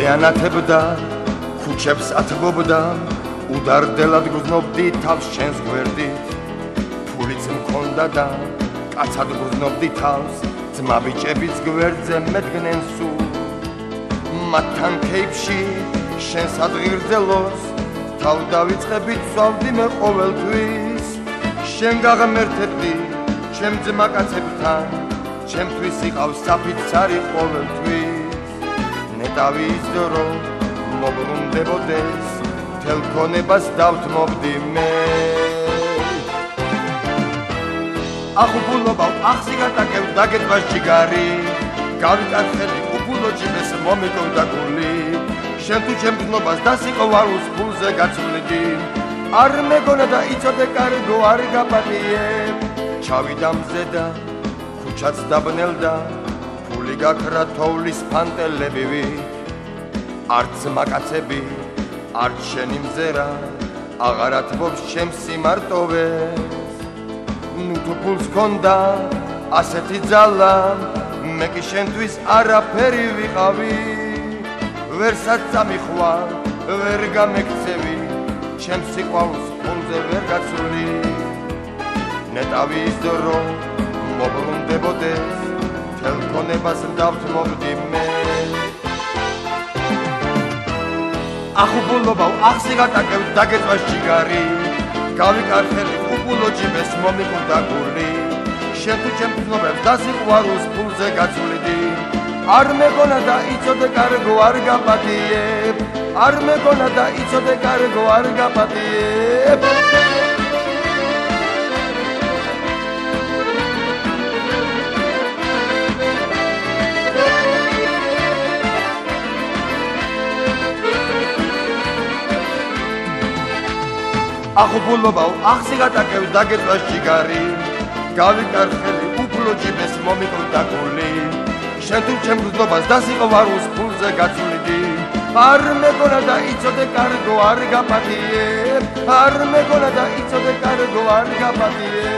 ზეანათებდა, ქუჩებს ათბობდა, უდარდელად გრძნობდი თავს შენს გვერდით, ფულიც მქონდა და კაცად გრძნობდი თავს, ძმა ბიჭებიც გვერდზე მედგნენ სულ. მათთან ქეიფში შენს ადგილზელოს, თავ დავიწყებით ვსვავდი მე ყოველთვის, შენ გაღმერთებდი ჩემ ძმა კაცებთან, ჩემთვის იყავს საფიცარი ყოველთვის. ნეტავის დრო მობრუნდებოდეს, მთელ ქონებას დავთმობდი მე. ახუბულობავ ახსი გატაკევ დაგეწვას ჯიგარი, გავიკარხები უფულო ჭიმეს მომიკონდა გული, შენ თუ ჩემ გზნობას დასიყვარულს ფულზე გაცვლიდი, არ მეგონა და იცოდე კარგო არ გაპატიებ. ჩავიდა მზე და ქუჩაც დაბნელდა, ფული გაქრა თოვლის ფანტელებივი, არც მაკაცები, არც შენი მზერა, აღარ ათბობს ჩემს სიმარტოვეს. ნუ თუ ფულს გქონდა ასეთი ძალა, მე კი შენთვის არაფერი ვიყავი, ვერსად წამიხვა, ვერ გამექცევი, ჩემს სიყვარულს ფულზე ვერ გაცვლი. ნეტავის დრო მობრუნდებოდეს, მთელ ქონებას დავთმობდი მე. ახუბულობავ ახსი გატაკევ დაგეწვას ჯიგარი, გავიკარხები უფულო ჭიმეს მომიკონდა გული, შენ თუ ჩემ გზნობებს დასიყვარულს ფულზე გაცვლიდი, არ მეგონა და იცოდე კარგო არ გაპატიებ, არ მეგონა და იცოდე კარგო არ გაპატიებ. ახუბულობავ ახსი გატაკევ დაგეწვას ჯიგარი, გავიკარხები უფულო ჭიმეს მომიკონდა გული, შენ თუ ჩემ გზნობას დასიყვარულს ფულზე გაცვლიდი, არ მეგონა და იცოდე კარგო არ გაპატიებ, არ მეგონა და იცოდე კარგო არ გაპატიებ.